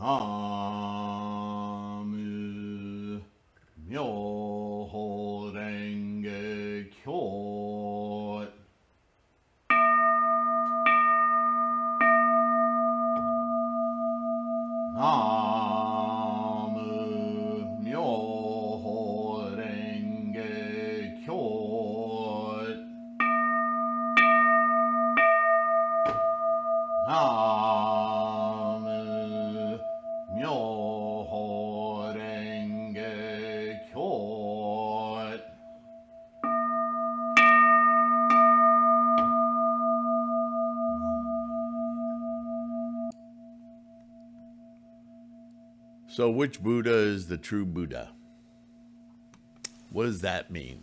ナム妙法蓮華経。ナム妙法蓮華経。ナム妙法蓮華経。So, which Buddha is the true Buddha? What does that mean?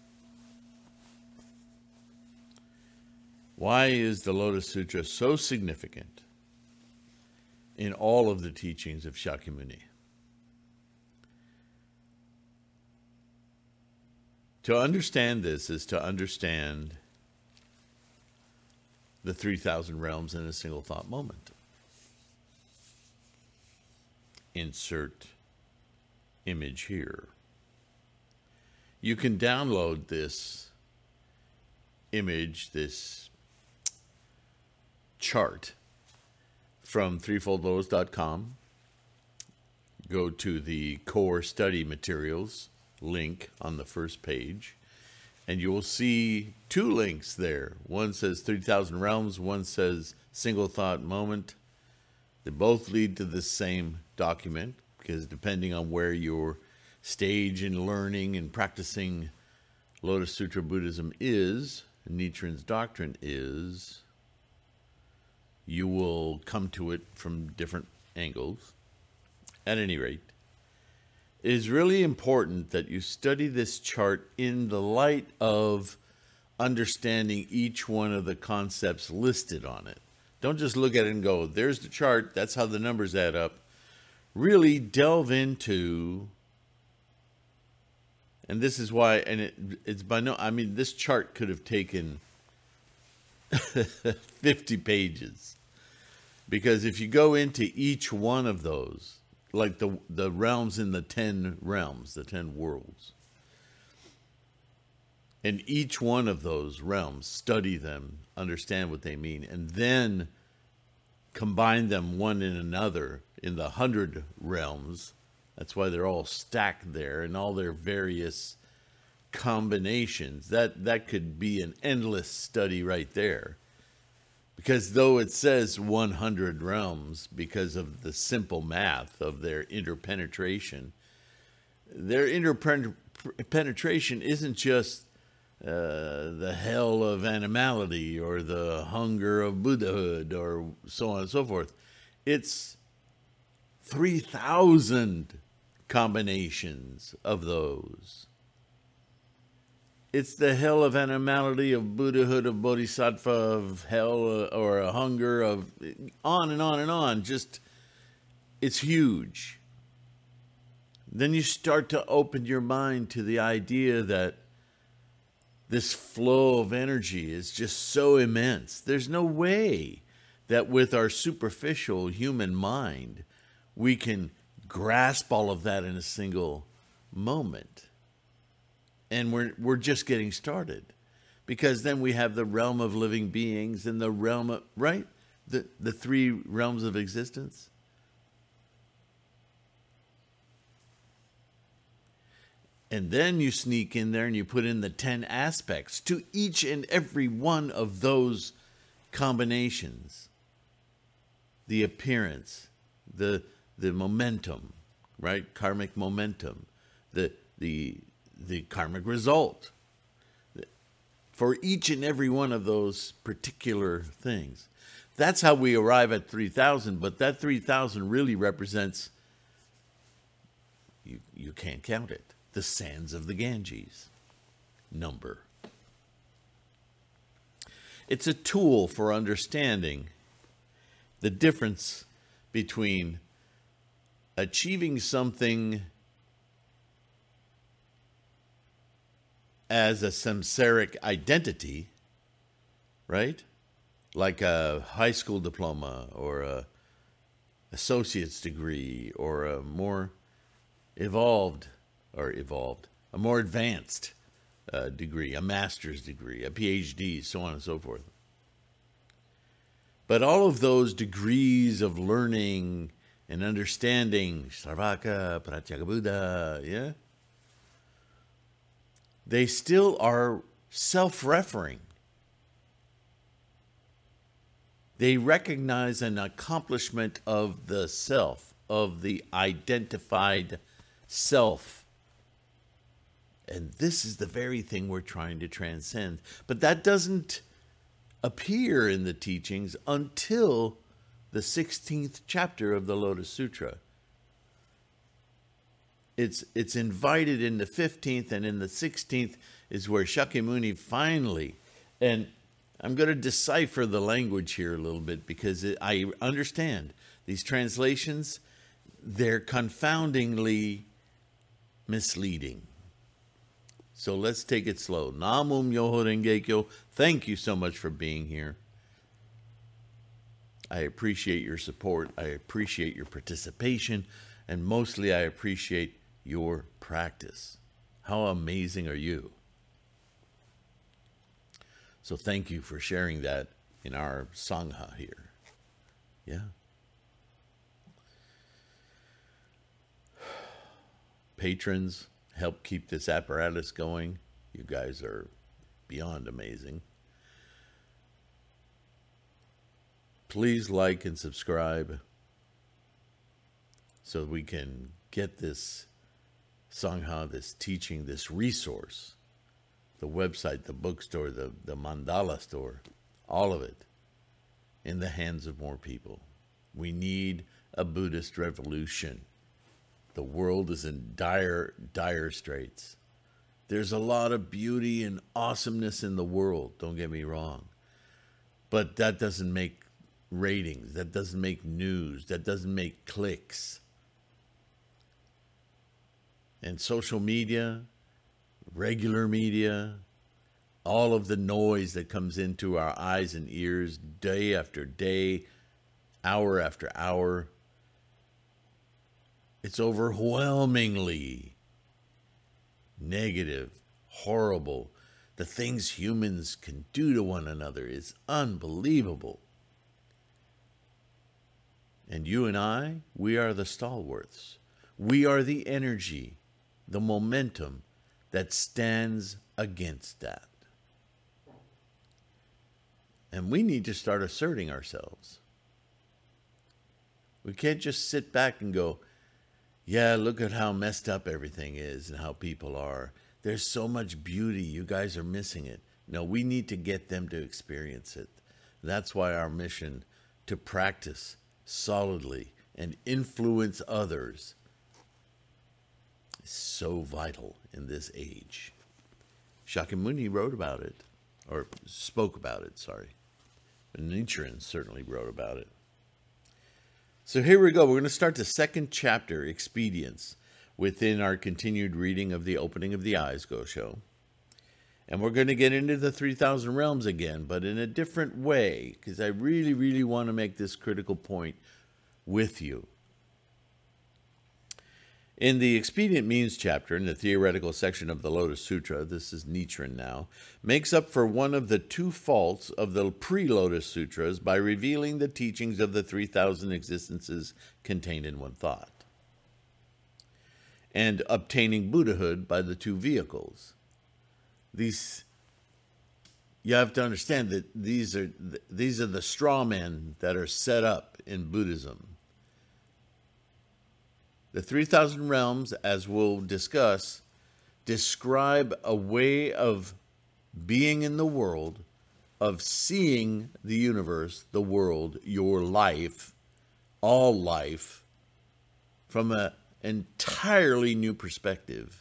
Why is the Lotus Sutra so significant in all of the teachings of Shakyamuni? To understand this is to understand the 3,000 realms in a single thought moment. Insert image here. You can download this image, this chart, from threefoldlotus.com. Go to the core study materials link on the first page, and you will see two links there. One says 3,000 realms, one says single thought moment. They both lead to the same document, because depending on where your stage in learning and practicing Lotus Sutra Buddhism is, Nichiren's doctrine is, you will come to it from different angles. At any rate, it is really important that you study this chart in the light of understanding each one of the concepts listed on it. Don't just look at it and go, there's the chart, that's how the numbers add up. Really delve into, and this is why, and it's by no, I mean, this chart could have taken 50 pages. Because if you go into each one of those, like the realms in the 10 realms, the 10 worlds, and each one of those realms, study them, understand what they mean, and then combine them one in another in the 100 realms. That's why they're all stacked there and all their various combinations. That could be an endless study right there. Because though it says 100 realms because of the simple math of their interpenetration, their interpenetration isn't just the hell of animality or the hunger of Buddhahood or so on and so forth. It's 3,000 combinations of those. It's the hell of animality, of Buddhahood, of Bodhisattva, of hell, or a hunger, of on and on and on. Just, it's huge. Then you start to open your mind to the idea that this flow of energy is just so immense. There's no way that with our superficial human mind, we can grasp all of that in a single moment. And we're just getting started, because then we have the realm of living beings and the realm of, right? The 3 realms of existence. And then you sneak in there and you put in the 10 aspects to each and every one of those combinations. The appearance, the momentum, right? Karmic momentum, the karmic result for each and every one of those particular things. That's how we arrive at 3,000, but that 3,000 really represents, you can't count it, the sands of the Ganges number. It's a tool for understanding the difference between achieving something as a samsaric identity, right? Like a high school diploma or a associate's degree or a more evolved, a more advanced degree, a master's degree, a PhD, so on and so forth. But all of those degrees of learning and understanding, Sarvaka, Pratyekabuddha, yeah, they still are self-referring. They recognize an accomplishment of the self, of the identified self. And this is the very thing we're trying to transcend. But that doesn't appear in the teachings until the 16th chapter of the Lotus Sutra. It's invited in the 15th, and in the 16th is where Shakyamuni finally, and I'm going to decipher the language here a little bit because I understand these translations, they're confoundingly misleading. So let's take it slow. Namo Myoho Renge Kyo. Thank you so much for being here. I appreciate your support. I appreciate your participation. And mostly I appreciate your practice. How amazing are you? So thank you for sharing that in our Sangha here. Yeah. Patrons help keep this apparatus going. You guys are beyond amazing. Please like and subscribe so we can get this Sangha, this teaching, this resource, the website, the bookstore, the mandala store, all of it in the hands of more people. We need a Buddhist revolution. The world is in dire straits. There's a lot of beauty and awesomeness in the world, don't get me wrong. But that doesn't make ratings, that doesn't make news, that doesn't make clicks. And social media, regular media, all of the noise that comes into our eyes and ears day after day, hour after hour, it's overwhelmingly negative, horrible. The things humans can do to one another is unbelievable. And you and I, we are the stalwarts. We are the energy, the momentum that stands against that. And we need to start asserting ourselves. We can't just sit back and go, yeah, look at how messed up everything is and how people are. There's so much beauty. You guys are missing it. No, we need to get them to experience it. That's why our mission to practice solidly and influence others is so vital in this age. Shakyamuni wrote about it, or spoke about it, sorry. Nichiren certainly wrote about it. So here we go. We're going to start the second chapter, Expedience, within our continued reading of the Opening of the Eyes Gosho. And we're going to get into the 3,000 realms again, but in a different way, because I really, really want to make this critical point with you. In the Expedient Means chapter, in the theoretical section of the Lotus Sutra, this is Nichiren now, makes up for one of the two faults of the pre-Lotus Sutras by revealing the teachings of the 3,000 existences contained in one thought, and obtaining Buddhahood by the two vehicles. You have to understand that these are the straw men that are set up in Buddhism. The 3,000 realms, as we'll discuss, describe a way of being in the world, of seeing the universe, the world, your life, all life, from an entirely new perspective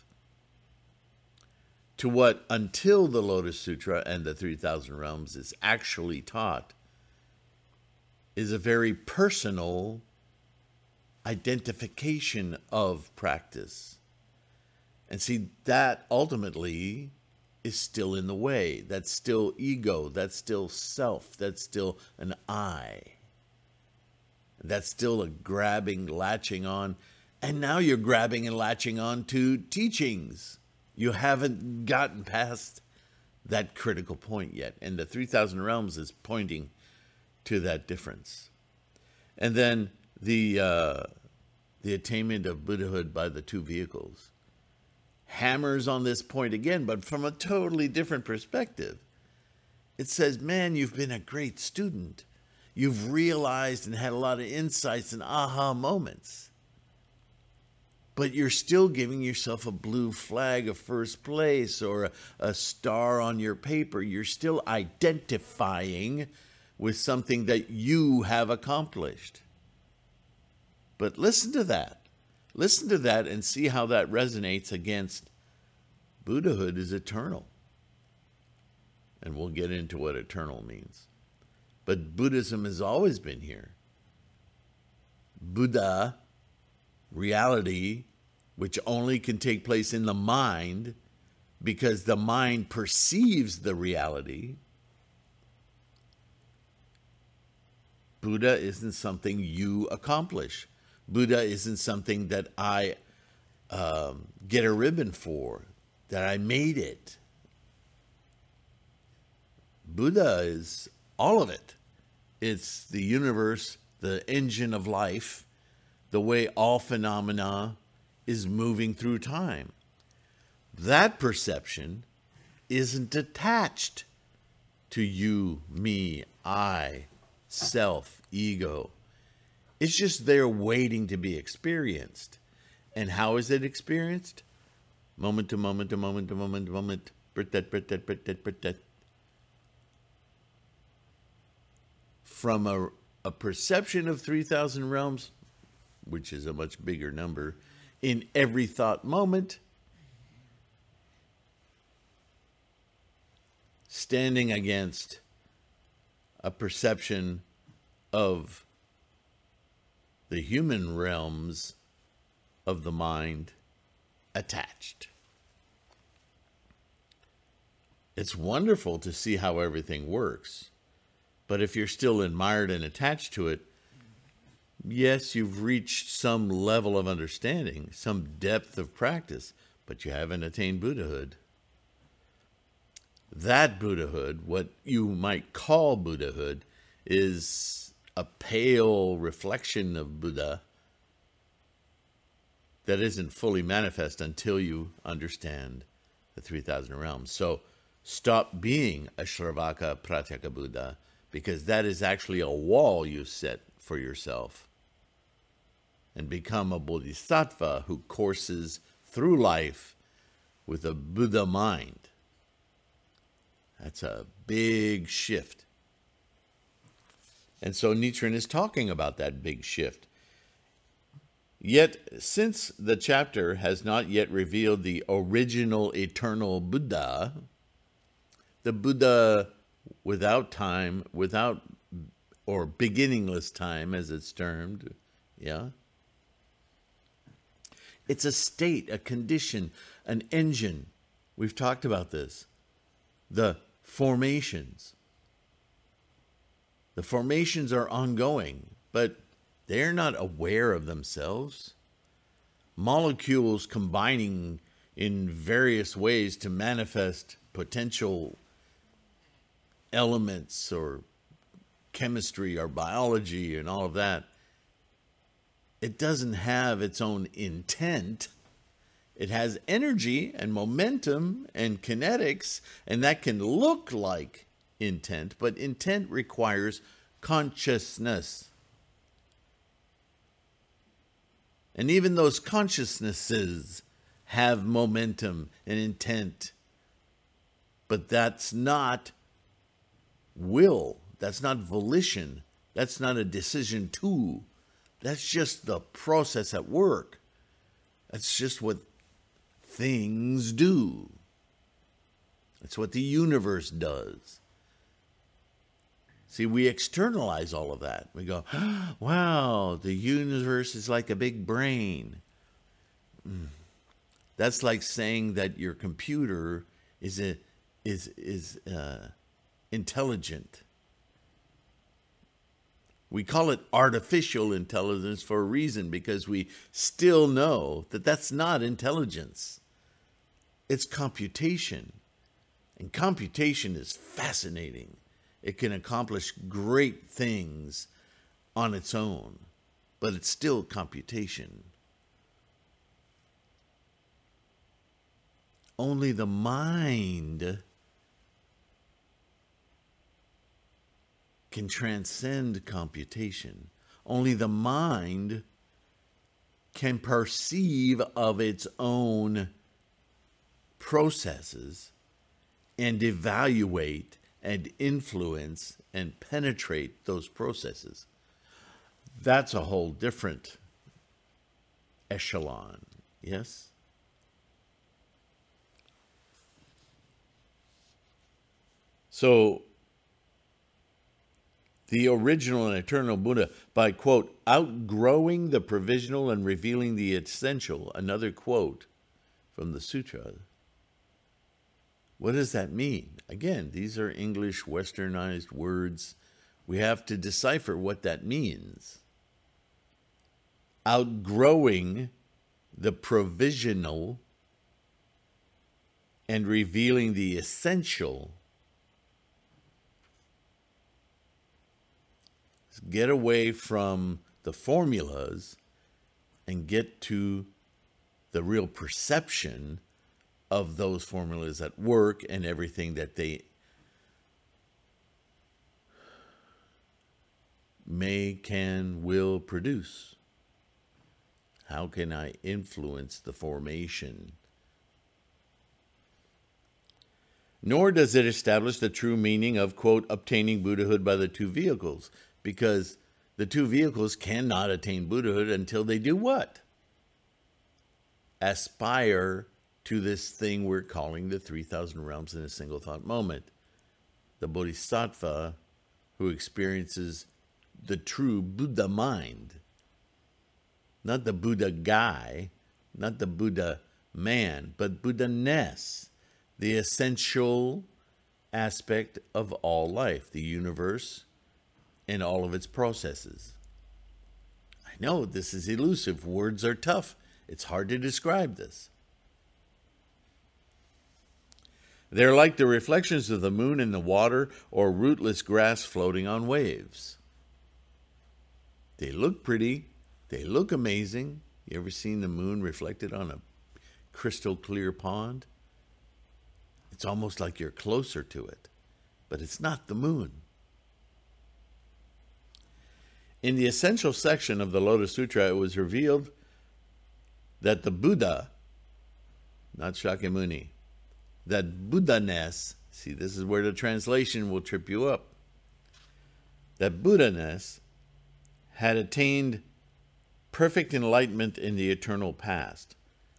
to what, until the Lotus Sutra and the 3,000 realms is actually taught, is a very personal identification of practice. And see, that ultimately is still in the way. That's still ego. That's still self. That's still an I. That's still a grabbing, latching on. And now you're grabbing and latching on to teachings. You haven't gotten past that critical point yet. And the 3,000 Realms is pointing to that difference. And then the attainment of Buddhahood by the two vehicles hammers on this point again, but from a totally different perspective. It says, man, you've been a great student. You've realized and had a lot of insights and aha moments. But you're still giving yourself a blue flag of first place or a star on your paper. You're still identifying with something that you have accomplished. But listen to that. Listen to that and see how that resonates against Buddhahood is eternal. And we'll get into what eternal means. But Buddhism has always been here. Buddha, reality, which only can take place in the mind because the mind perceives the reality. Buddha isn't something you accomplish. Buddha isn't something that I get a ribbon for, that I made it. Buddha is all of it. It's the universe, the engine of life, the way all phenomena is moving through time. That perception isn't attached to you, me, I, self, ego. It's just there waiting to be experienced. And how is it experienced? Moment to moment to moment to moment to moment. Brit-dat. From a perception of 3,000 realms, which is a much bigger number, in every thought moment, standing against a perception of the human realms of the mind attached. It's wonderful to see how everything works. But if you're still admired and attached to it, yes, you've reached some level of understanding, some depth of practice, but you haven't attained Buddhahood. That Buddhahood, what you might call Buddhahood, is a pale reflection of Buddha that isn't fully manifest until you understand the 3,000 realms. So stop being a Shravaka Pratyeka Buddha, because that is actually a wall you set for yourself, and become a bodhisattva who courses through life with a Buddha mind. That's a big shift. And so Nichiren is talking about that big shift. Yet, since the chapter has not yet revealed the original eternal Buddha, the Buddha without time, without, or beginningless time as it's termed, yeah? It's a state, a condition, an engine. We've talked about this. The formations. The formations are ongoing, but they're not aware of themselves. Molecules combining in various ways to manifest potential elements or chemistry or biology and all of that. It doesn't have its own intent. It has energy and momentum and kinetics, and that can look like intent, but intent requires consciousness. And even those consciousnesses have momentum and intent, but that's not will. That's not volition. That's not a decision to. That's just the process at work. That's just what things do. That's what the universe does. See, we externalize all of that. We go, wow, the universe is like a big brain. That's like saying that your computer is intelligent. We call it artificial intelligence for a reason, because we still know that that's not intelligence. It's computation. And computation is fascinating. It can accomplish great things on its own, but it's still computation. Only the mind can transcend computation. Only the mind can perceive of its own processes and evaluate and influence and penetrate those processes. That's a whole different echelon, yes? So, the original and eternal Buddha, by, quote, outgrowing the provisional and revealing the essential, another quote from the sutra. What does that mean? Again, these are English westernized words. We have to decipher what that means. Outgrowing the provisional and revealing the essential. Get away from the formulas and get to the real perception of those formulas at work and everything that they may, can, will produce. How can I influence the formation? Nor does it establish the true meaning of, quote, obtaining Buddhahood by the two vehicles, because the two vehicles cannot attain Buddhahood until they do what? Aspire to this thing we're calling the 3,000 realms in a single thought moment. The Bodhisattva who experiences the true Buddha mind. Not the Buddha guy, not the Buddha man, but Buddha-ness, the essential aspect of all life, the universe and all of its processes. I know this is elusive. Words are tough. It's hard to describe this. They're like the reflections of the moon in the water or rootless grass floating on waves. They look pretty. They look amazing. You ever seen the moon reflected on a crystal clear pond? It's almost like you're closer to it, but it's not the moon. In the essential section of the Lotus Sutra, it was revealed that the Buddha, not Shakyamuni, that Buddha-ness, see, this is where the translation will trip you up, that Buddha-ness had attained perfect enlightenment in the eternal past.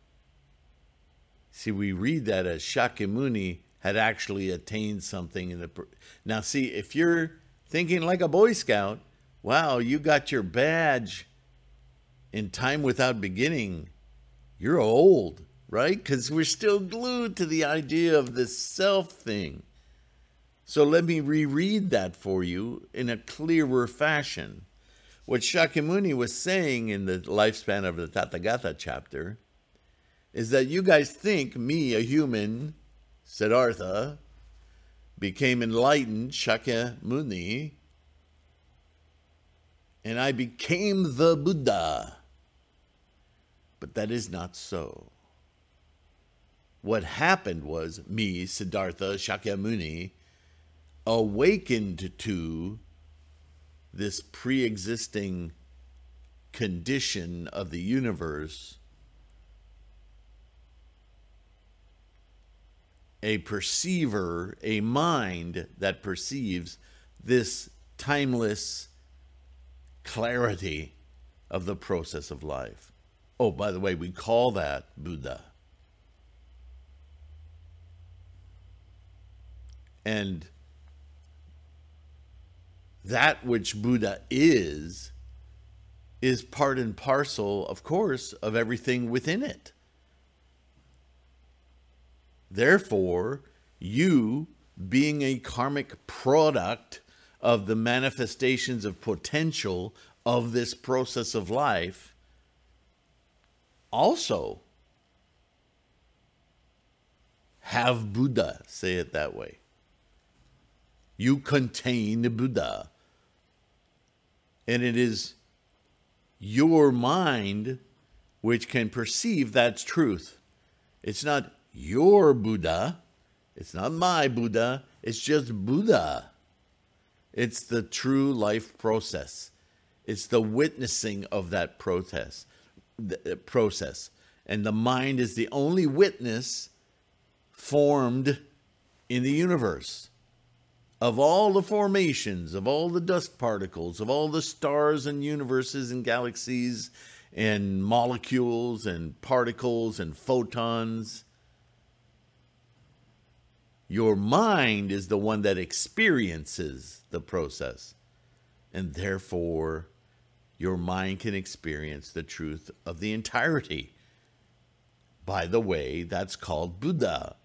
See, we read that as Shakyamuni had actually attained something in the... Now, see, if you're thinking like a Boy Scout, wow, you got your badge in time without beginning, you're old, right? Because we're still glued to the idea of this self thing. So let me reread that for you in a clearer fashion. What Shakyamuni was saying in the lifespan of the Tathagata chapter is that you guys think me, a human, Siddhartha, became enlightened, Shakyamuni, and I became the Buddha. But that is not so. What happened was me, Siddhartha, Shakyamuni, awakened to this pre-existing condition of the universe, a perceiver, a mind that perceives this timeless clarity of the process of life. Oh, by the way, we call that Buddha. And that which Buddha is part and parcel, of course, of everything within it. Therefore, you, being a karmic product of the manifestations of potential of this process of life also have Buddha, say it that way. You contain Buddha. And it is your mind which can perceive that truth. It's not your Buddha. It's not my Buddha. It's just Buddha. It's the true life process. It's the witnessing of that process. And the mind is the only witness formed in the universe. Of all the formations, of all the dust particles, of all the stars and universes and galaxies and molecules and particles and photons, your mind is the one that experiences the process. And therefore, your mind can experience the truth of the entirety. By the way, that's called Buddha.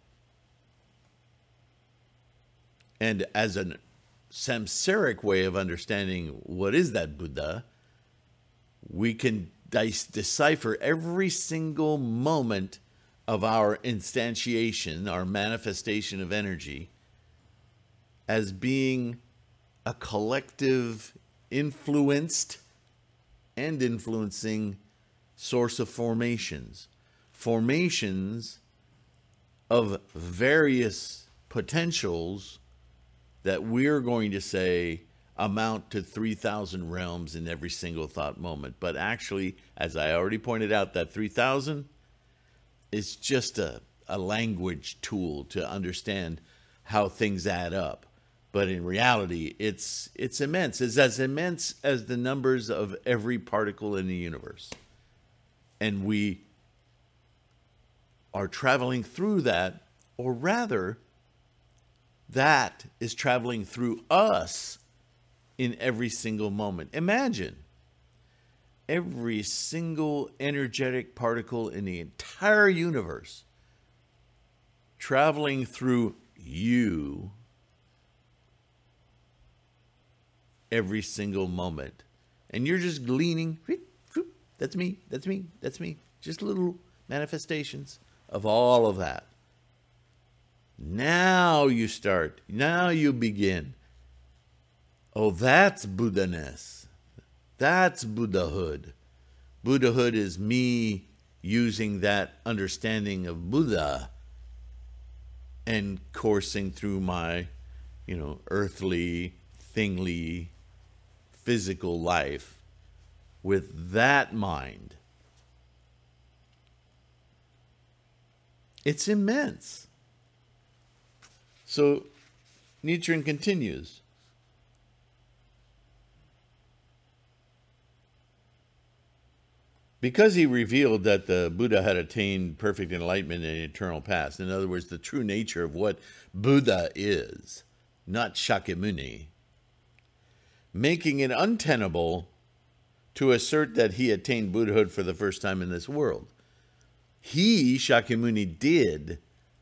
And as a samsaric way of understanding what is that Buddha, we can decipher every single moment of our instantiation, our manifestation of energy, as being a collective influenced and influencing source of formations. Formations of various potentials that we're going to say amount to 3,000 realms in every single thought moment. But actually, as I already pointed out, that 3,000 is just a language tool to understand how things add up. But in reality, it's immense. It's as immense as the numbers of every particle in the universe. And we are traveling through that, or rather, that is traveling through us in every single moment. Imagine every single energetic particle in the entire universe traveling through you every single moment. And you're just gleaning, that's me, that's me, that's me. Just little manifestations of all of that. Now you begin. Oh, that's Buddha-ness. That's Buddhahood. Buddhahood is me using that understanding of Buddha and coursing through my, earthly, thingly, physical life with that mind. It's immense. So Nichiren continues. Because he revealed that the Buddha had attained perfect enlightenment in eternal past, in other words, the true nature of what Buddha is, not Shakyamuni, making it untenable to assert that he attained Buddhahood for the first time in this world. He, Shakyamuni, did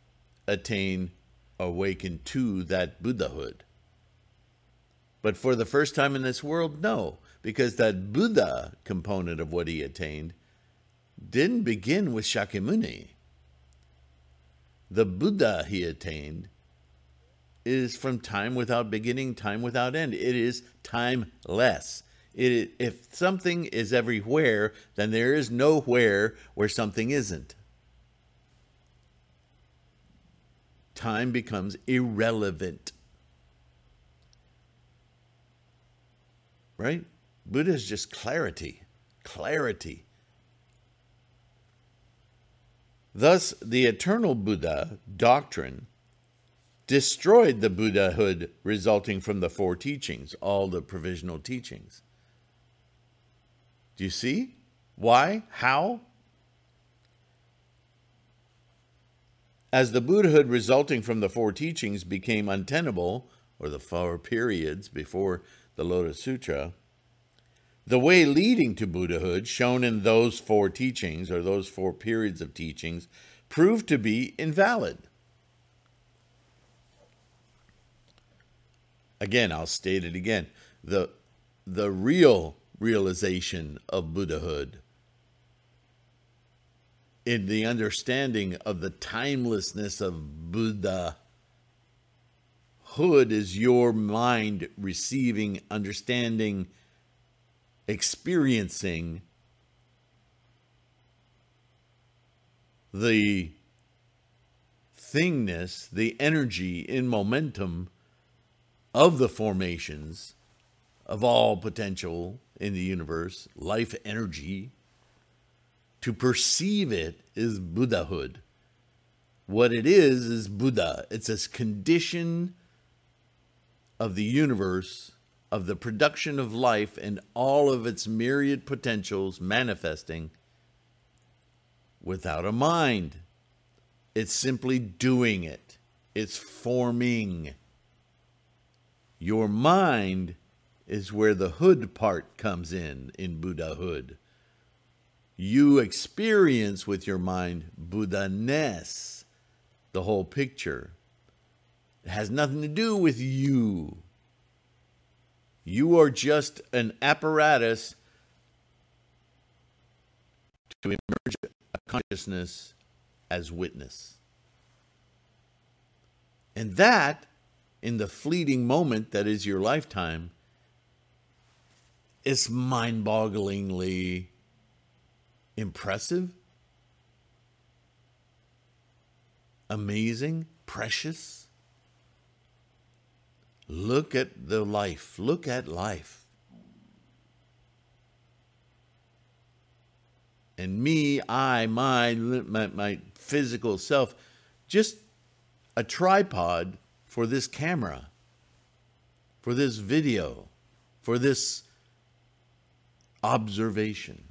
awaken to that Buddhahood. But for the first time in this world, no, because that Buddha component of what he attained didn't begin with Shakyamuni. The Buddha he attained is from time without beginning, time without end. It is timeless. If something is everywhere, then there is nowhere where something isn't. Time becomes irrelevant. Right? Buddha is just clarity. Clarity. Thus, the eternal Buddha doctrine destroyed the Buddhahood resulting from the four teachings, all the provisional teachings. Do you see? Why? How? As the Buddhahood resulting from the four teachings became untenable, or the four periods before the Lotus Sutra, the way leading to Buddhahood, shown in those four teachings, or those four periods of teachings, proved to be invalid. Again, I'll state it again. The real realization of Buddhahood, in the understanding of the timelessness of Buddhahood, is your mind receiving, understanding, experiencing the thingness, the energy in momentum of the formations of all potential in the universe, life energy. To perceive it is Buddhahood. What it is Buddha. It's a condition of the universe, of the production of life and all of its myriad potentials manifesting without a mind. It's simply doing it. It's forming. Your mind is where the hood part comes in Buddhahood. You experience with your mind Buddha-ness, the whole picture. It has nothing to do with you. You are just an apparatus to emerge a consciousness as witness. And that, in the fleeting moment that is your lifetime, is mind-bogglingly impressive, amazing, precious. Look at the life. Look at life. And me, my physical self, just a tripod for this camera, for this video, for this observation.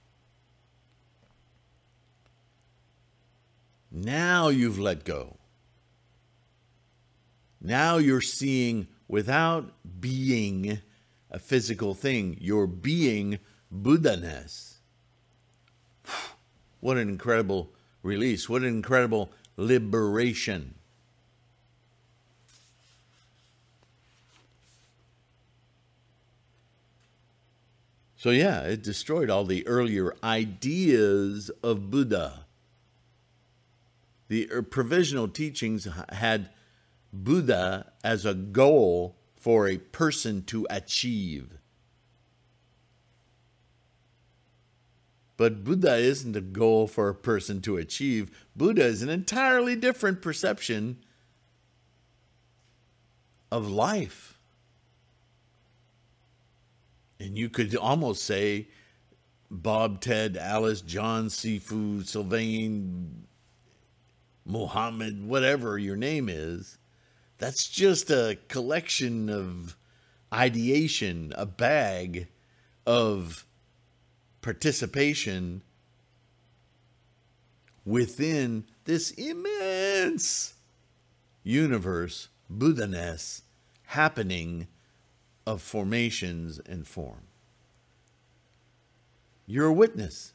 Now you've let go. Now you're seeing without being a physical thing. You're being Buddha-ness. What an incredible release. What an incredible liberation. So yeah, it destroyed all the earlier ideas of Buddha. The provisional teachings had Buddha as a goal for a person to achieve. But Buddha isn't a goal for a person to achieve. Buddha is an entirely different perception of life. And you could almost say Bob, Ted, Alice, John, Sifu, Sylvain, Muhammad, whatever your name is, that's just a collection of ideation, a bag of participation within this immense universe, Buddha-ness, happening of formations and form. You're a witness.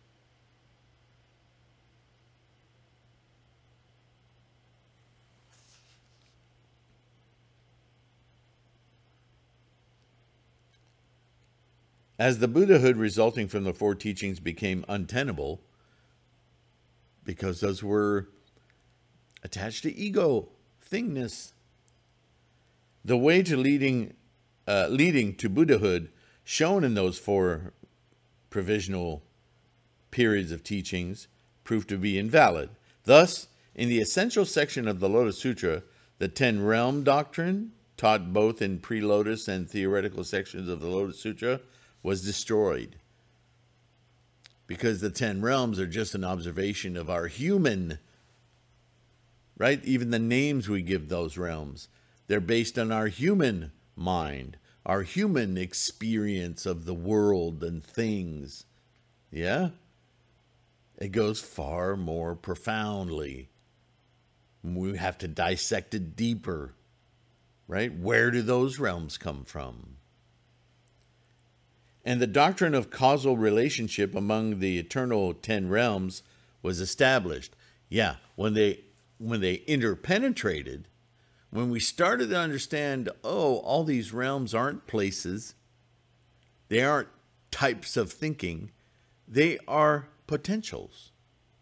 As the Buddhahood resulting from the four teachings became untenable, because those were attached to ego, thingness, the way to leading to Buddhahood shown in those four provisional periods of teachings proved to be invalid. Thus, in the essential section of the Lotus Sutra, the 10 realm doctrine, taught both in pre-Lotus and theoretical sections of the Lotus Sutra, was destroyed. Because the 10 realms are just an observation of our human, right? Even the names we give those realms, they're based on our human mind, our human experience of the world and things. Yeah? It goes far more profoundly. We have to dissect it deeper, right? Where do those realms come from? And the doctrine of causal relationship among the eternal 10 realms was established. Yeah, when they interpenetrated, When we started to understand, oh, all these realms aren't places, they aren't types of thinking, they are potentials.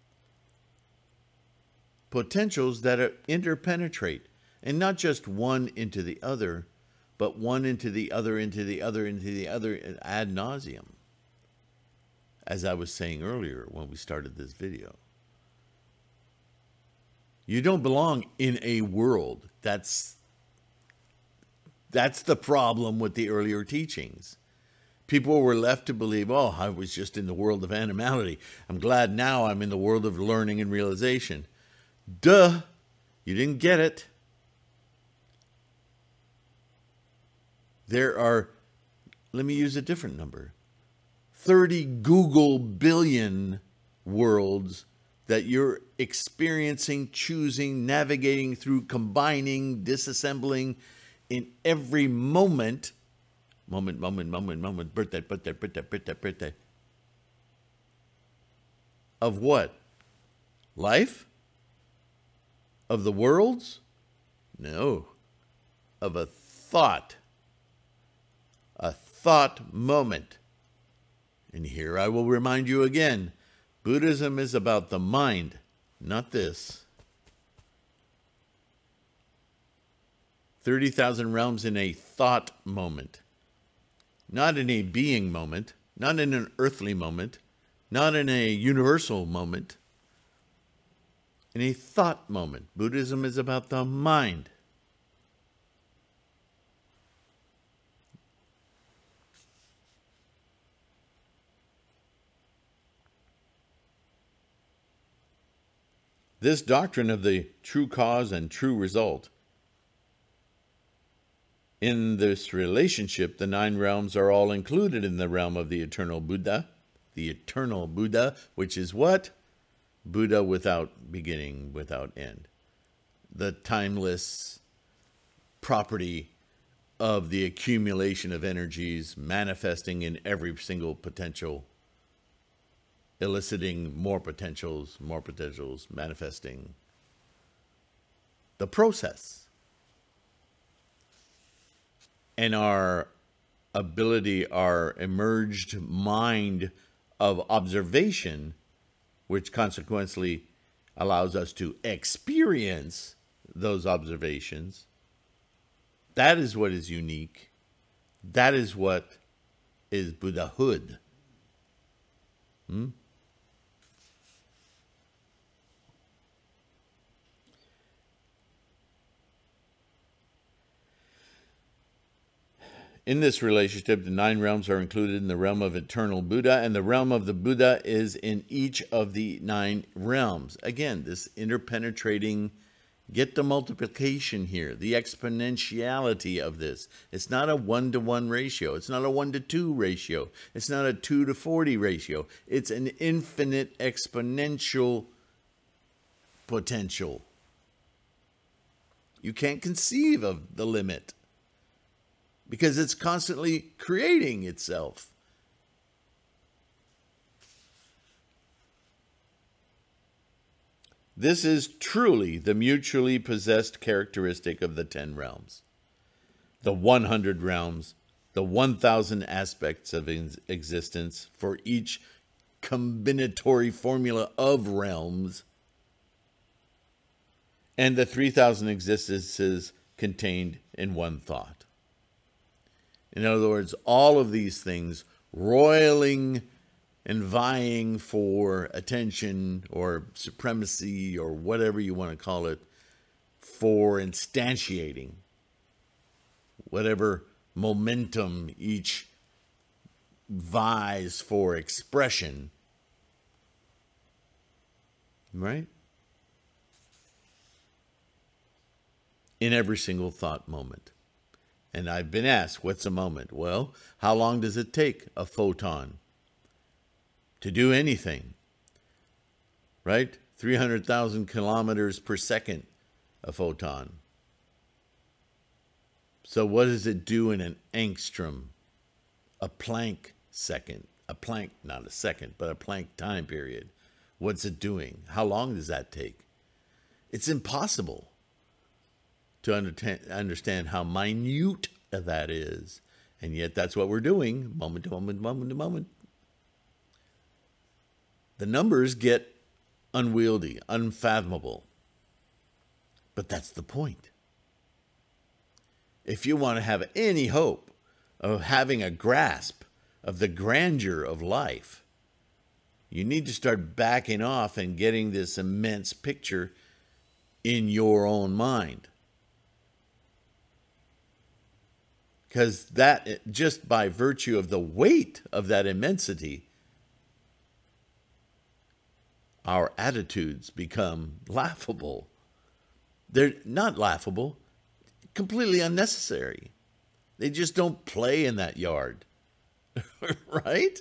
Potentials that interpenetrate, and not just one into the other, but one into the other, into the other, into the other, ad nauseum. As I was saying earlier when we started this video. You don't belong in a world. That's the problem with the earlier teachings. People were left to believe, oh, I was just in the world of animality. I'm glad now I'm in the world of learning and realization. Duh, you didn't get it. There are, let me use a different number, 30 Google billion worlds that you're experiencing, choosing, navigating through, combining, disassembling in every moment, birthday. Of what? Life? Of the worlds? No. Of a thought. A thought moment. And here I will remind you again, Buddhism is about the mind, not this. 30,000 realms in a thought moment. Not in a being moment, not in an earthly moment, not in a universal moment. In a thought moment. Buddhism is about the mind. This doctrine of the true cause and true result. In this relationship, the 9 realms are all included in the realm of the eternal Buddha. The eternal Buddha, which is what? Buddha without beginning, without end. The timeless property of the accumulation of energies manifesting in every single potential, eliciting more potentials, manifesting. The process. And our ability, our emerged mind of observation, which consequently allows us to experience those observations, that is what is unique. That is what is Buddhahood. In this relationship, the 9 realms are included in the realm of eternal Buddha, and the realm of the Buddha is in each of the 9 realms. Again, this interpenetrating, get the multiplication here, the exponentiality of this. It's not a 1-to-1 ratio. It's not a 1-to-2 ratio. It's not a 2-to-40 ratio. It's an infinite exponential potential. You can't conceive of the limit, because it's constantly creating itself. This is truly the mutually possessed characteristic of the 10 realms, the 100 realms, the 1,000 aspects of existence for each combinatory formula of realms, and the 3,000 existences contained in one thought. In other words, all of these things roiling and vying for attention or supremacy or whatever you want to call it, for instantiating whatever momentum each vies for expression. Right? In every single thought moment. And I've been asked, what's a moment? Well, how long does it take a photon to do anything? Right? 300,000 kilometers per second, a photon. So what does it do in an angstrom? A Planck second. A Planck, not a second, but a Planck time period. What's it doing? How long does that take? It's impossible to understand how minute that is. And yet that's what we're doing, moment to moment, moment to moment. The numbers get unwieldy, unfathomable. But that's the point. If you want to have any hope of having a grasp of the grandeur of life, you need to start backing off and getting this immense picture in your own mind. Because that, just by virtue of the weight of that immensity, our attitudes become laughable. They're not laughable, completely unnecessary. They just don't play in that yard, right?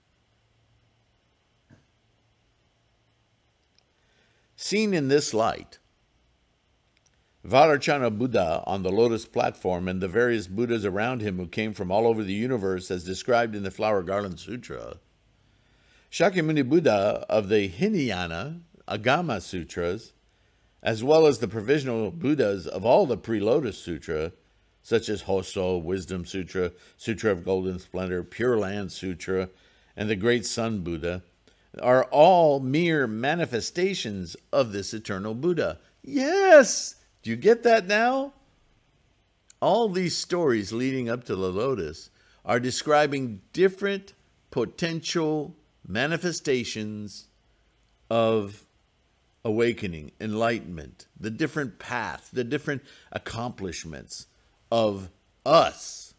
Seen in this light, Vairocana Buddha on the lotus platform and the various Buddhas around him who came from all over the universe as described in the Flower Garland Sutra, Shakyamuni Buddha of the Hinayana Agama Sutras, as well as the provisional Buddhas of all the pre-Lotus Sutra, such as Hosso, Wisdom Sutra, Sutra of Golden Splendor, Pure Land Sutra, and the Great Sun Buddha, are all mere manifestations of this eternal Buddha. Yes! Do you get that now? All these stories leading up to the lotus are describing different potential manifestations of awakening, enlightenment, the different paths, the different accomplishments of us.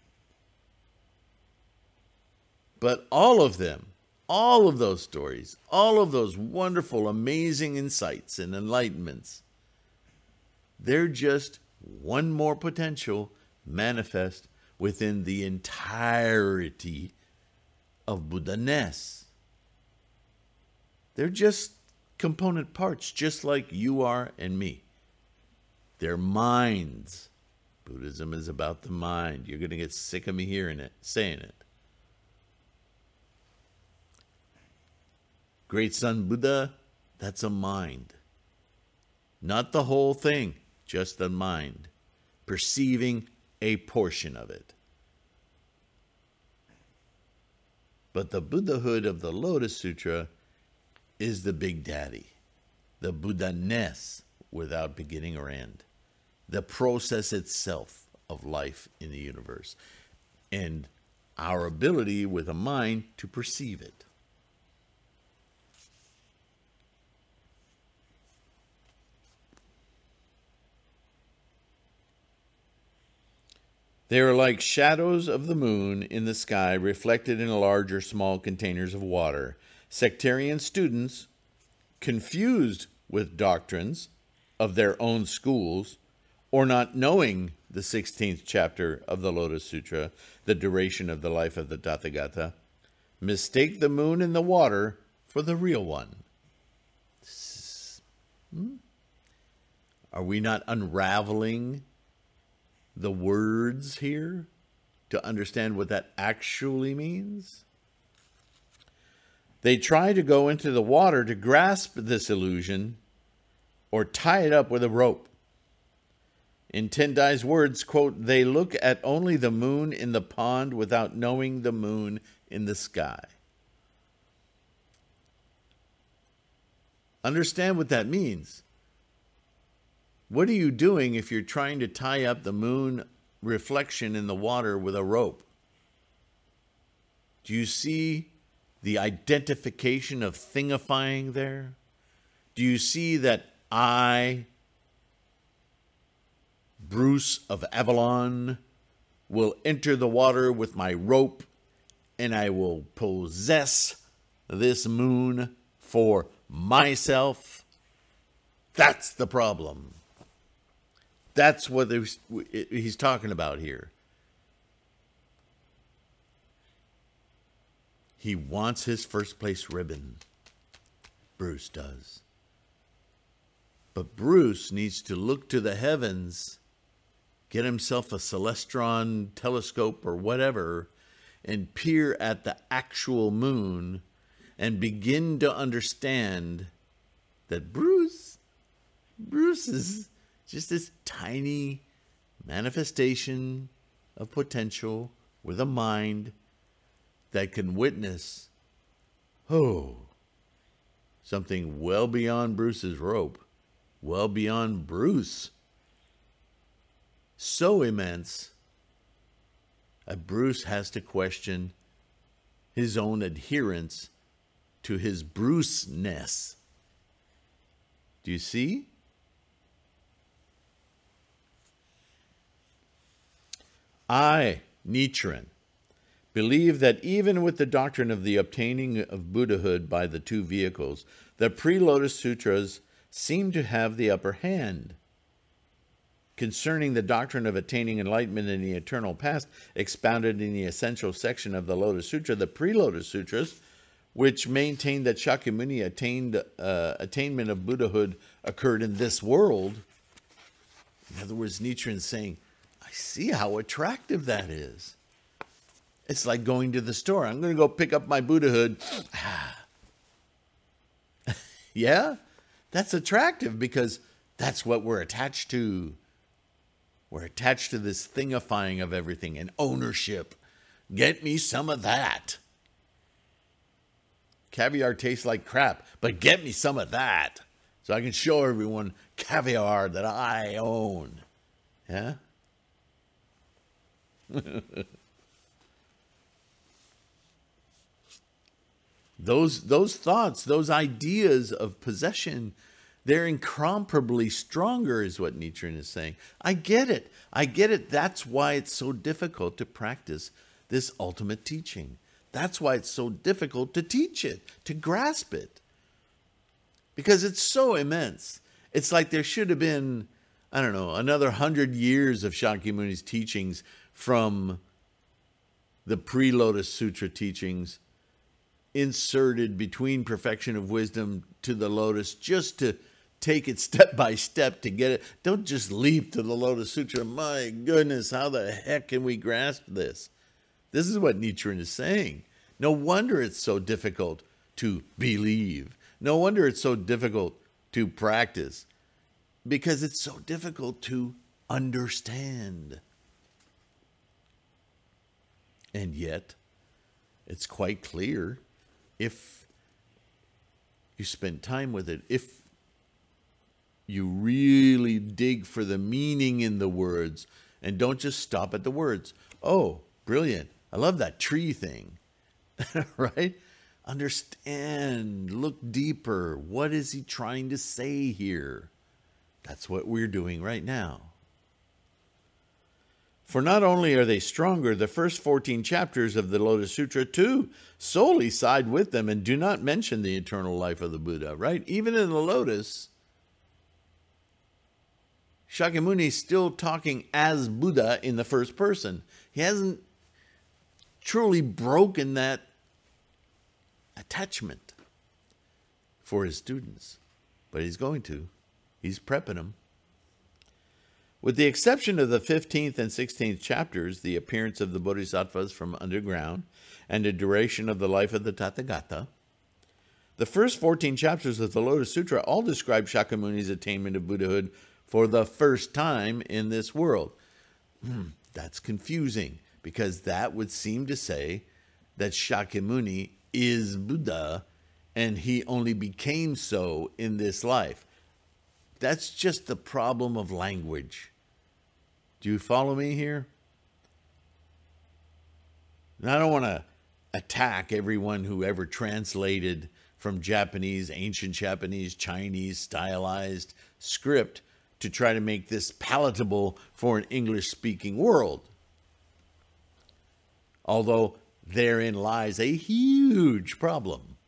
But all of them, all of those stories, all of those wonderful, amazing insights and enlightenments, they're just one more potential manifest within the entirety of Buddha-ness. They're just component parts, just like you are and me. They're minds. Buddhism is about the mind. You're going to get sick of me hearing it, saying it. Great Sun Buddha, that's a mind. Not the whole thing, just the mind, perceiving a portion of it. But the Buddhahood of the Lotus Sutra is the Big Daddy, the Buddha-ness without beginning or end, the process itself of life in the universe, and our ability with a mind to perceive it. They are like shadows of the moon in the sky reflected in large or small containers of water. Sectarian students, confused with doctrines of their own schools, or not knowing the 16th chapter of the Lotus Sutra, the duration of the life of the Tathagata, mistake the moon and the water for the real one. Are we not unraveling the words here to understand what that actually means? They try to go into the water to grasp this illusion or tie it up with a rope. In Tendai's words, quote, they look at only the moon in the pond without knowing the moon in the sky. Understand what that means. What are you doing if you're trying to tie up the moon reflection in the water with a rope? Do you see the identification of thingifying there? Do you see that I, Bruce of Avalon, will enter the water with my rope and I will possess this moon for myself? That's the problem. That's what he's talking about here. He wants his first place ribbon. Bruce does. But Bruce needs to look to the heavens, get himself a Celestron telescope or whatever, and peer at the actual moon and begin to understand that Bruce Just this tiny manifestation of potential with a mind that can witness, something well beyond Bruce's rope, well beyond Bruce. So immense that Bruce has to question his own adherence to his Bruce-ness. Do you see? I, Nichiren, believe that even with the doctrine of the obtaining of Buddhahood by the two vehicles, the pre-Lotus Sutras seem to have the upper hand. Concerning the doctrine of attaining enlightenment in the eternal past, expounded in the essential section of the Lotus Sutra, the pre-Lotus Sutras, which maintain that Shakyamuni attainment of Buddhahood occurred in this world. In other words, Nichiren is saying, I see how attractive that is. It's like going to the store. I'm going to go pick up my Buddhahood. Yeah, that's attractive because that's what we're attached to. We're attached to this thingifying of everything and ownership. Get me some of that. Caviar tastes like crap, but get me some of that so I can show everyone caviar that I own. Yeah? Those thoughts, those ideas of possession, they're incomparably stronger, is what Nichiren is saying. I get it. That's why it's so difficult to practice this ultimate teaching. That's why it's so difficult to teach it, to grasp it. Because it's so immense. It's like there should have been, another 100 years of Shakyamuni's teachings from the pre-Lotus Sutra teachings inserted between Perfection of Wisdom to the Lotus, just to take it step by step to get it. Don't just leap to the Lotus Sutra. My goodness, how the heck can we grasp this? This is what Nichiren is saying. No wonder it's so difficult to believe. No wonder it's so difficult to practice. Because it's so difficult to understand. And yet, it's quite clear if you spend time with it, if you really dig for the meaning in the words and don't just stop at the words. Oh, brilliant. I love that tree thing. Right? Understand. Look deeper. What is he trying to say here? That's what we're doing right now. For not only are they stronger, the first 14 chapters of the Lotus Sutra too solely side with them and do not mention the eternal life of the Buddha, right? Even in the Lotus, Shakyamuni is still talking as Buddha in the first person. He hasn't truly broken that attachment for his students, but he's going to. He's prepping them. With the exception of the 15th and 16th chapters, the appearance of the Bodhisattvas from underground, and the duration of the life of the Tathagata, the first 14 chapters of the Lotus Sutra all describe Shakyamuni's attainment of Buddhahood for the first time in this world. That's confusing, because that would seem to say that Shakyamuni is Buddha, and he only became so in this life. That's just the problem of language. Do you follow me here? And I don't want to attack everyone who ever translated from Japanese, ancient Japanese, Chinese, stylized script to try to make this palatable for an English-speaking world. Although therein lies a huge problem.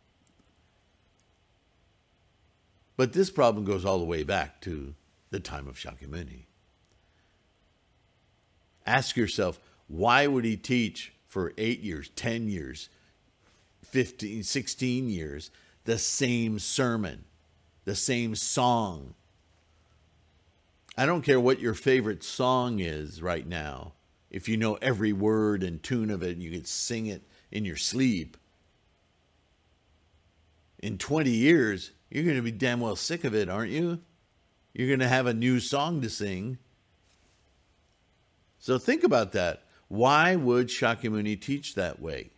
But this problem goes all the way back to the time of Shakyamuni. Ask yourself, why would he teach for 8 years, 10 years, 15, 16 years, the same sermon, the same song? I don't care what your favorite song is right now. If you know every word and tune of it, and you could sing it in your sleep. In 20 years, you're going to be damn well sick of it, aren't you? You're going to have a new song to sing. So think about that. Why would Shakyamuni teach that way?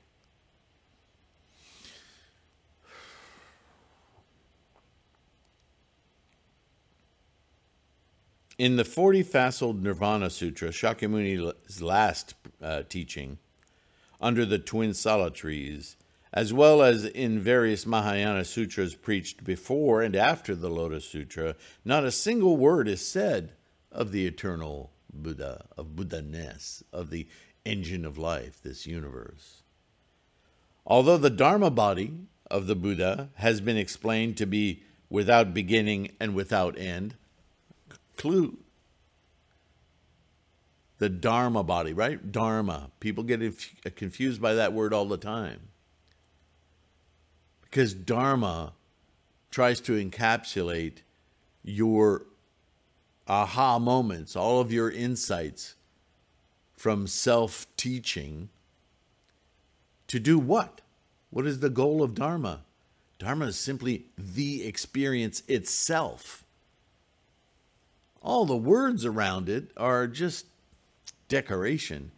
In the 40-facile Nirvana Sutra, Shakyamuni's last teaching, under the twin sala trees, as well as in various Mahayana sutras preached before and after the Lotus Sutra, not a single word is said of the eternal Buddha, of Buddha-ness, of the engine of life, this universe. Although the Dharma body of the Buddha has been explained to be without beginning and without end, clue. The Dharma body, right? Dharma. People get confused by that word all the time. Because Dharma tries to encapsulate your aha moments, all of your insights from self-teaching to do what? What is the goal of Dharma? Dharma is simply the experience itself. All the words around it are just decoration,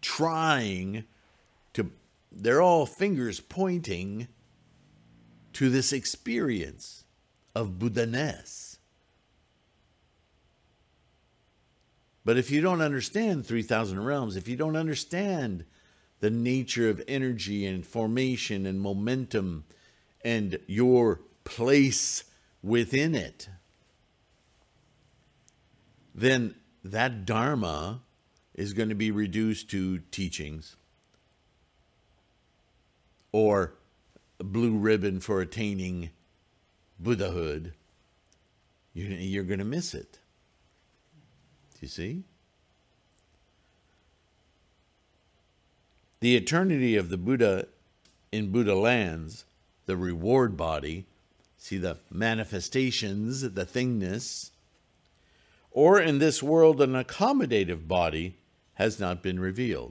they're all fingers pointing to this experience of Buddha-ness. But if you don't understand 3,000 realms, if you don't understand the nature of energy and formation and momentum and your place within it, then that Dharma is going to be reduced to teachings or a blue ribbon for attaining Buddhahood. You're going to miss it. Do you see? The eternity of the Buddha in Buddha lands, the reward body, see the manifestations, the thingness, or in this world an accommodative body has not been revealed.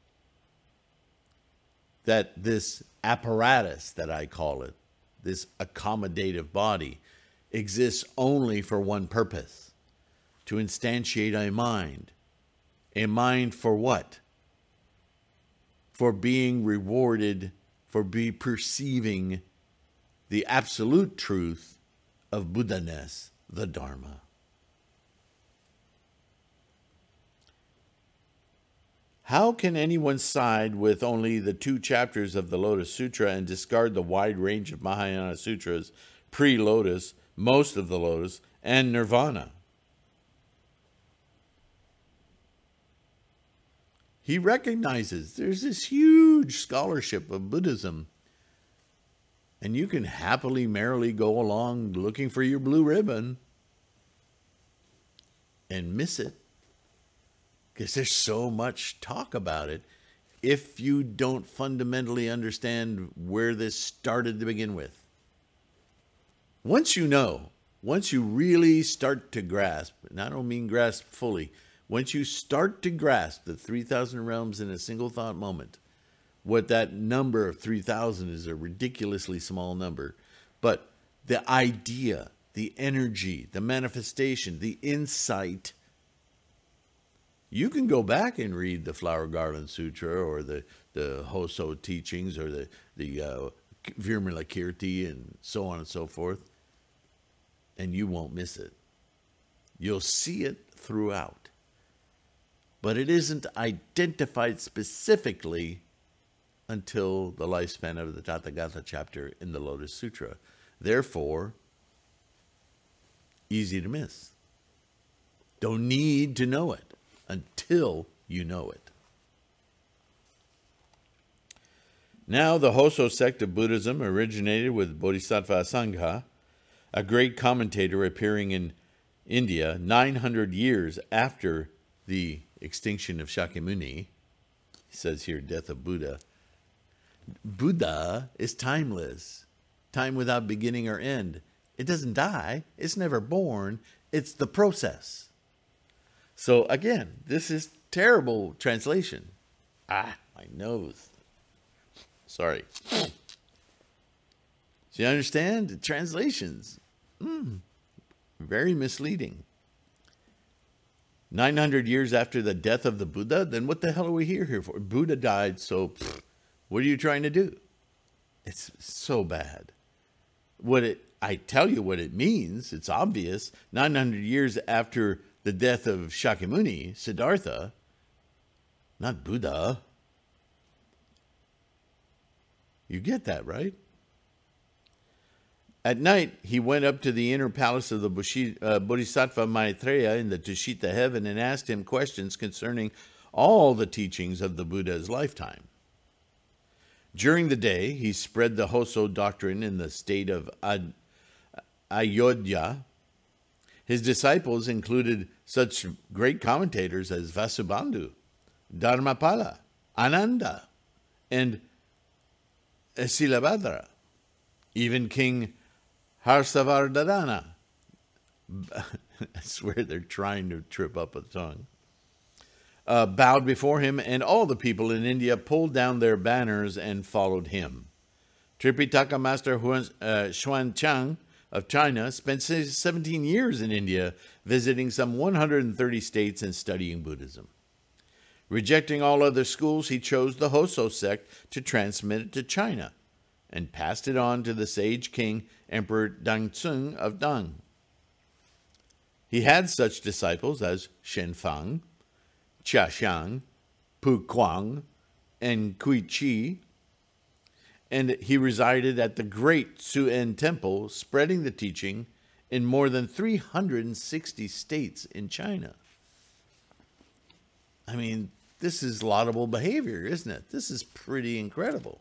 That this apparatus, that I call it, this accommodative body, exists only for one purpose: to instantiate a mind. A mind for what? For being rewarded, for perceiving the absolute truth of Buddha-ness, the Dharma. How can anyone side with only the 2 chapters of the Lotus Sutra and discard the wide range of Mahayana sutras, pre-Lotus, most of the Lotus, and Nirvana? He recognizes there's this huge scholarship of Buddhism, and you can happily, merrily go along looking for your blue ribbon and miss it, because there's so much talk about it if you don't fundamentally understand where this started to begin with. Once you really start to grasp, and I don't mean grasp fully, once you start to grasp the 3,000 realms in a single thought moment, what that number of 3,000 is a ridiculously small number, but the idea, the energy, the manifestation, the insight. You can go back and read the Flower Garland Sutra or the Hoso teachings or the Vimalakirti and so on and so forth, and you won't miss it. You'll see it throughout. But it isn't identified specifically until the lifespan of the Tathagata chapter in the Lotus Sutra. Therefore, easy to miss. Don't need to know it until you know it. Now, the Hoso sect of Buddhism originated with Bodhisattva Asanga, a great commentator appearing in India 900 years after the extinction of Shakyamuni. He says here, death of Buddha. Buddha is timeless, time without beginning or end. It doesn't die. It's never born. It's the process. So again, this is terrible translation. My nose. Sorry. So you understand? The translations. very misleading. 900 years after the death of the Buddha, then what the hell are we here for? Buddha died, so what are you trying to do? It's so bad. I tell you what it means. It's obvious. 900 years after the death of Shakyamuni, Siddhartha, not Buddha. You get that, right? At night, he went up to the inner palace of the Bodhisattva Maitreya in the Tushita heaven and asked him questions concerning all the teachings of the Buddha's lifetime. During the day, he spread the Hosso doctrine in the state of Ayodhya. His disciples included such great commentators as Vasubandhu, Dharmapala, Ananda, and Silabhadra. Even King Harsavardhana. I swear they're trying to trip up a tongue. Bowed before him, and all the people in India pulled down their banners and followed him. Tripitaka Master Xuanchang of China spent 17 years in India, visiting some 130 states and studying Buddhism. Rejecting all other schools, he chose the Hosso sect to transmit it to China, and passed it on to the sage king, Emperor Dangzong of Dong. He had such disciples as Shenfang, Xiaxiang, Pu Kuang, and Kui Chi, and he resided at the great Su'en Temple, spreading the teaching in more than 360 states in China. I mean, this is laudable behavior, isn't it? This is pretty incredible.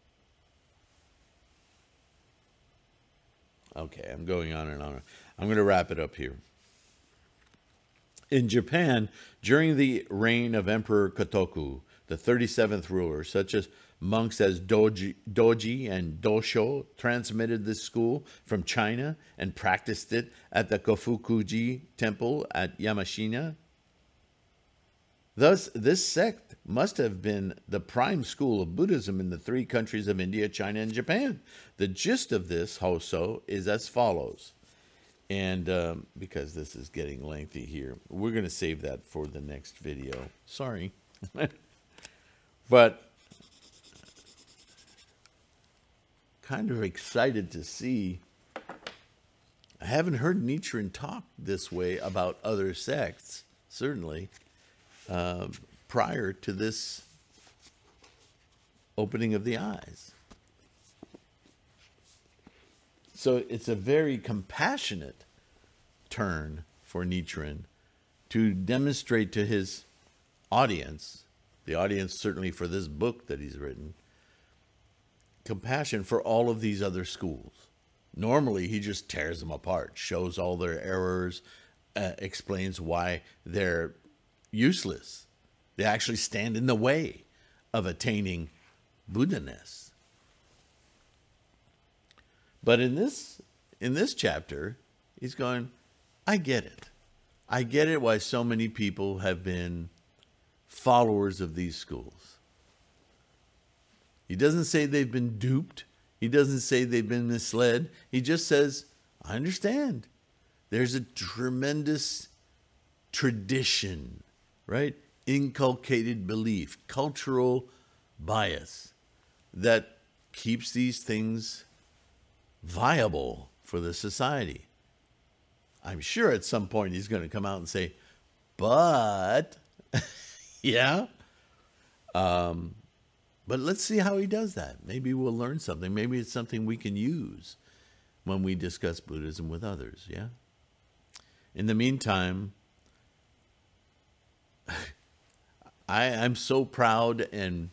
Okay, I'm going on and on. I'm going to wrap it up here. In Japan, during the reign of Emperor Kotoku, the 37th ruler, such as monks as Doji and Dosho transmitted this school from China and practiced it at the Kofukuji temple at Yamashina. Thus, this sect must have been the prime school of Buddhism in the three countries of India, China, and Japan. The gist of this Hosso is as follows. And because this is getting lengthy here, we're going to save that for the next video. Sorry. But kind of excited to see. I haven't heard Nichiren talk this way about other sects, certainly, prior to this opening of the eyes. So it's a very compassionate turn for Nichiren to demonstrate to his audience, the audience certainly for this book that he's written, compassion for all of these other schools. Normally, he just tears them apart, shows all their errors, explains why they're useless. They actually stand in the way of attaining Buddha-ness. But in this chapter, he's going, I get it. I get it why so many people have been followers of these schools. He doesn't say they've been duped. He doesn't say they've been misled. He just says, I understand. There's a tremendous tradition, right? Inculcated belief, cultural bias that keeps these things viable for the society. I'm sure at some point he's going to come out and say, but, yeah. But let's see how he does that. Maybe we'll learn something. Maybe it's something we can use when we discuss Buddhism with others, yeah? In the meantime, I'm so proud and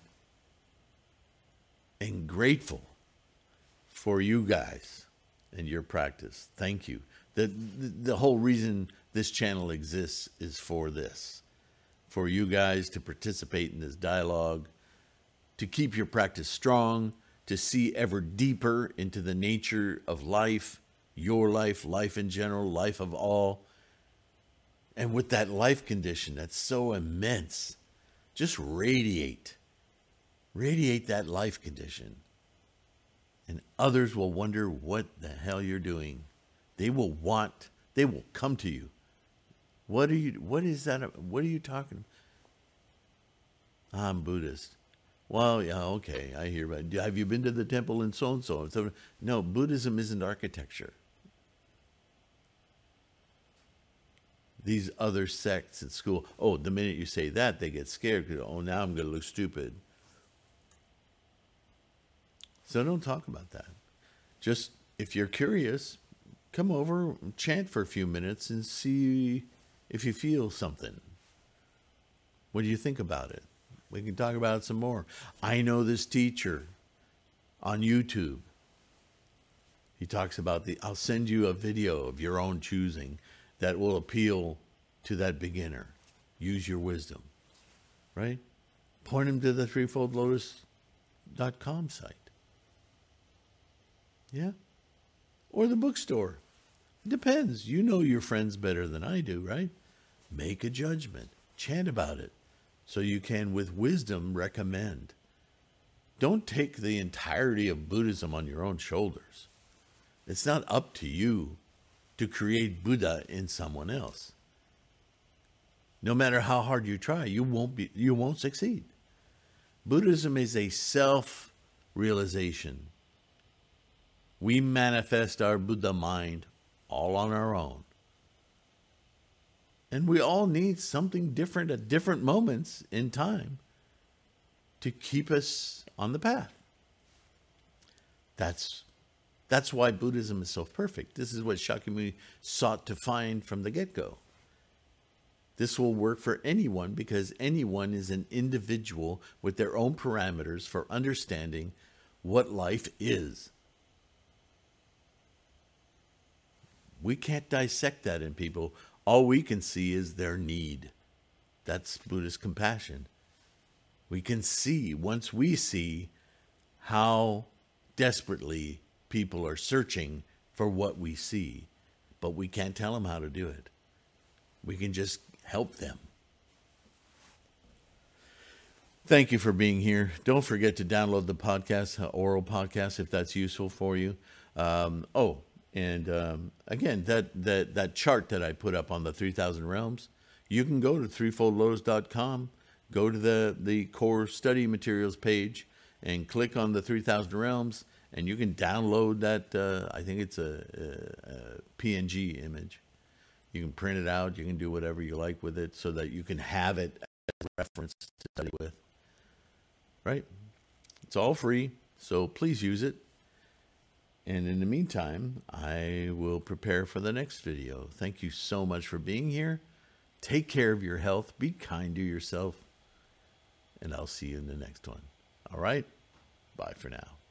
grateful for you guys and your practice. Thank you. The whole reason this channel exists is for this. For you guys to participate in this dialogue, to keep your practice strong, to see ever deeper into the nature of life, your life, life in general, life of all. And with that life condition that's so immense, just radiate that life condition. And others will wonder what the hell you're doing. They will want They will come to you. What is that? What are you talking about? I'm Buddhist. Well, yeah, okay, I hear about it. Have you been to the temple and so and so? No, Buddhism isn't architecture. These other sects at school, oh, the minute you say that, they get scared because, oh, now I'm going to look stupid. So don't talk about that. Just, if you're curious, come over, chant for a few minutes and see if you feel something. What do you think about it? We can talk about it some more. I know this teacher on YouTube. He talks about I'll send you a video of your own choosing that will appeal to that beginner. Use your wisdom, right? Point him to the threefoldlotus.com site. Yeah? Or the bookstore. Depends. You know your friends better than I do, right? Make a judgment. Chant about it so you can, with wisdom, recommend. Don't take the entirety of Buddhism on your own shoulders. It's not up to you to create Buddha in someone else. No matter how hard you try, you won't succeed. Buddhism is a self-realization. We manifest our Buddha mind all on our own. And we all need something different at different moments in time to keep us on the path. That's why Buddhism is so perfect. This is what Shakyamuni sought to find from the get-go. This will work for anyone because anyone is an individual with their own parameters for understanding what life is. We can't dissect that in people. All we can see is their need. That's Buddhist compassion. We can see, once we see how desperately people are searching for what we see, but we can't tell them how to do it. We can just help them. Thank you for being here. Don't forget to download the podcast, oral podcast, if that's useful for you. Again, that chart that I put up on the 3,000 realms, you can go to threefoldlotus.com, go to the core study materials page, and click on the 3,000 realms, and you can download that. I think it's a PNG image. You can print it out. You can do whatever you like with it so that you can have it as a reference to study with. Right? It's all free, so please use it. And in the meantime, I will prepare for the next video. Thank you so much for being here. Take care of your health. Be kind to yourself. And I'll see you in the next one. All right? Bye for now.